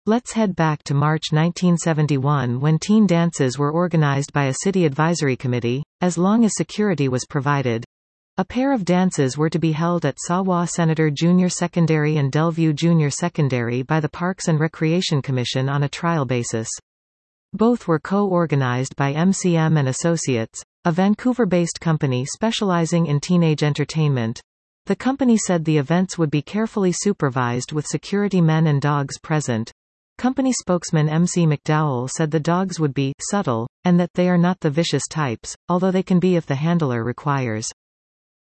Let's head back to March 1971 when teen dances were organized by a city advisory committee, as long as security was provided. A pair of dances were to be held at Sawa Senator Junior Secondary and Delview Junior Secondary by the Parks and Recreation Commission on a trial basis. Both were co-organized by MCM and Associates, a Vancouver-based company specializing in teenage entertainment. The company said the events would be carefully supervised with security men and dogs present. Company spokesman MC McDowell said the dogs would be subtle, and that they are not the vicious types, although they can be if the handler requires.